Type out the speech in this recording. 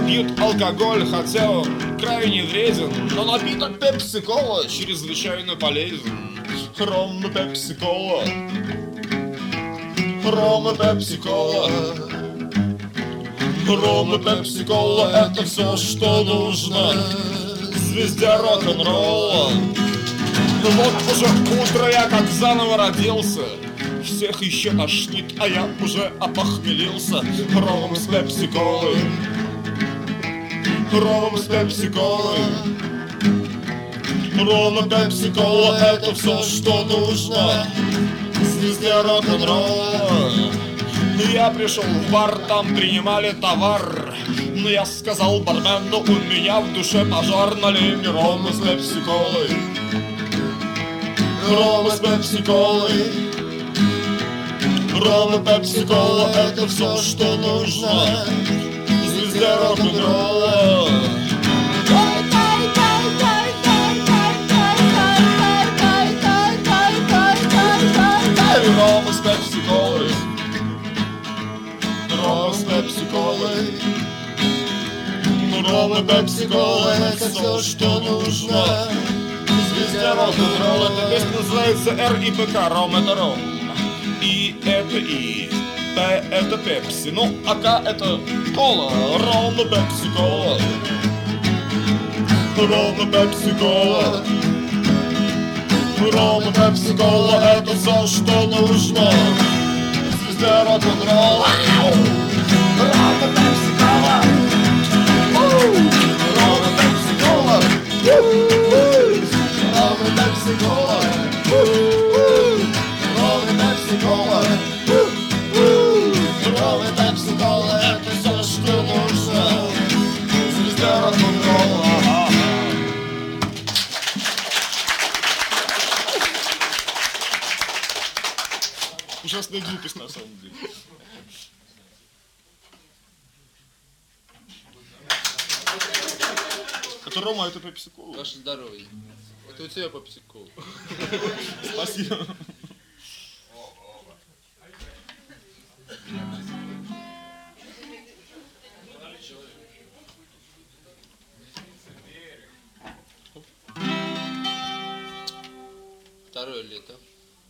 Все пьют алкоголь, хотя он крайне вреден, но напиток пепси-кола чрезвычайно полезен. Ром и пепси-кола, ром и пепси-кола, ром и пепси-кола — это все, что нужно звезде рок-н-ролла. Вот уже утро, я как заново родился. Всех еще тошнит, а я уже опохмелился. Ромом с пепси-колой, ромом с пепси-колой, ром и пепси-кола — это все, что нужно звезде рок-н-ролла. Я пришел в бар, там принимали товар, но я сказал бармену: у меня в душе пожар, налей мне рома с пепси-колой, рома с пепси-колой, ром и пепси-кола — это все, что нужно звезде рок-н-ролла. Рома с пепси-колой, рома с пепси-колой, ром и пепси-кола — это все, что нужно звезде рок-н-ролла. Эта песня называется «Р» и «ПК». Ром — это ром, И — это И, П — это пепси, ну а К — это кола. Ром и пепси-кола, ром и пепси-кола, ром и пепси-кола — это все, что нужно звезде рок-н-ролла. Ром и пепси-кола, ром и пепси-кола, ром и пепси-кола, ром и пепси-кола, ром и пепси-кола — это все, что нужно звезде рок-н-ролла. Ужасная глупость на самом деле. Это рома, это пепси-кола. Ваше здоровье. Это у тебя пепси-кола. Спасибо. Второе лето.